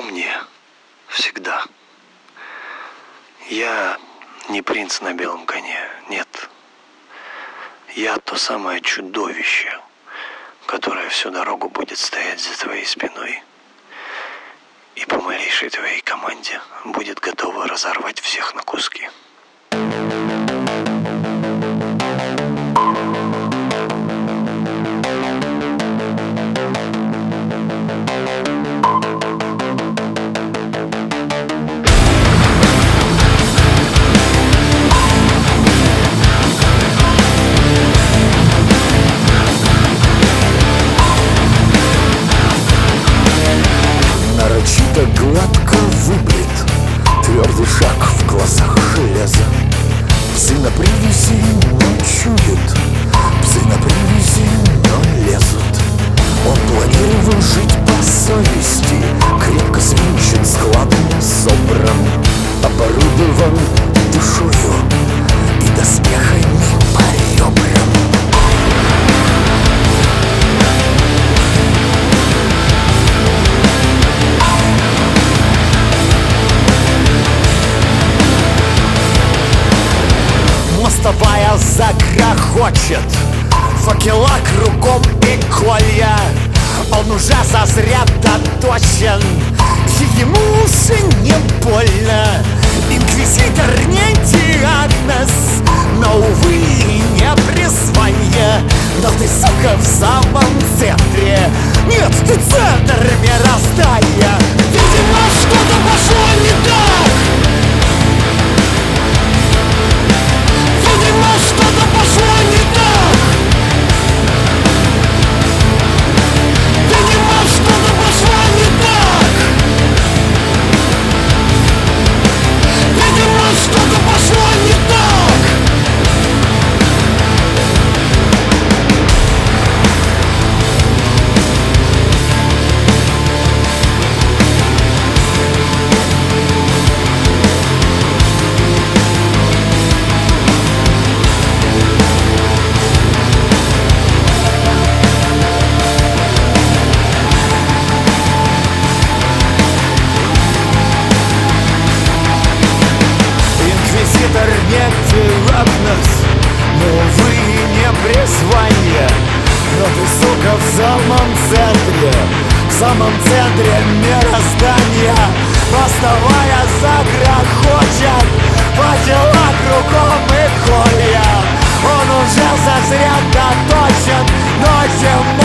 Помни, всегда. Я не принц на белом коне, нет. Я то самое чудовище, которое всю дорогу будет стоять за твоей спиной и по малейшей твоей команде будет готово разорвать всех на куски. Нарочито гладко выбрит, твердый шаг в глазах железа. Псы на привязи, но чуют, псы на привязи, но лезут. Он планировал жить по совести, крепко свинчен, складно собран, оборудован душою и доспехами по ребрам. Мостовая загрохочет, факела кругом и колья. Он уже сосредоточен, ему уже не больно. Инквизитор не диагноз, но, увы, не призвание. Но ты, сука, в самом центре. Нет, ты центр мироздания. Видимо, что-то пошло не так. Видимо, что-то пошло не так. Видимо, что-то пошло не так. Видимо, что-то пошло не так. Инквизитор не диагноз, но, увы, не призвание. Но ты, сука, в самом центре мироздания. Мостовая загрохочет, по тела кругом и колья. Он уже сосредоточен, но тем